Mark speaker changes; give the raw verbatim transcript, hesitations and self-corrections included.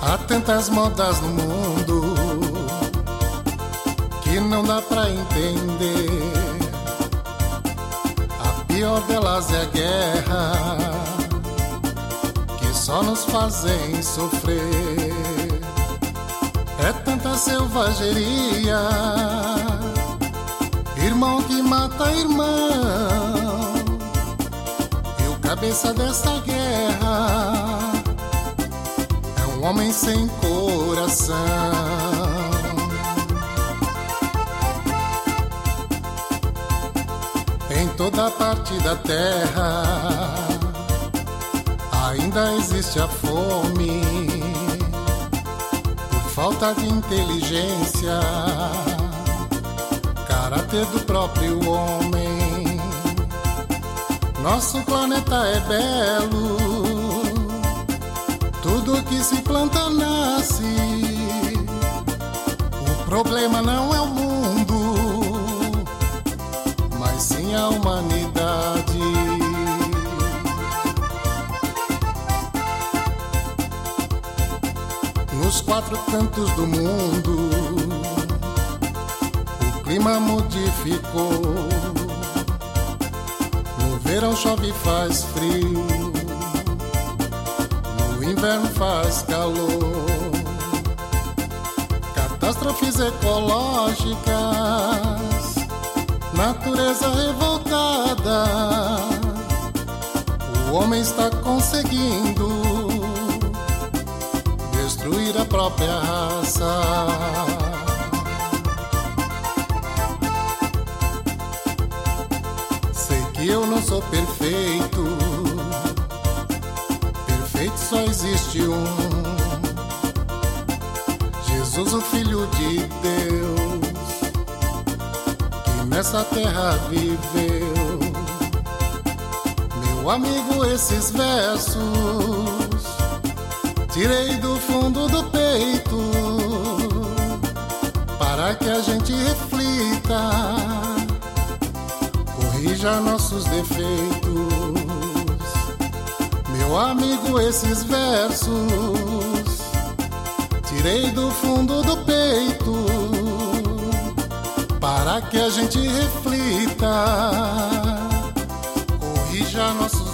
Speaker 1: Há tantas modas no mundo que não dá pra entender. A pior delas é a guerra, que só nos fazem sofrer. É tanta selvageria, irmão que mata irmão. E o cabeça dessa guerra é um homem sem coração. Em toda parte da terra ainda existe a fome, por falta de inteligência, caráter do próprio homem. Nosso planeta é belo, tudo que se planta nasce. O problema não é o mundo, mas sim a humanidade. Nos quatro cantos do mundo o clima modificou. No verão chove e faz frio, no inverno faz calor. Catástrofes ecológicas, natureza revoltada. O homem está conseguindo destruir a própria raça. Sei que eu não sou perfeito, perfeito só existe um: Jesus, o Filho de Deus, que nessa terra viveu. Meu amigo, esses versos tirei do fundo do peito, para que a gente reflita, corrija nossos defeitos. Meu amigo, esses versos tirei do fundo do peito, para que a gente reflita, corrija nossos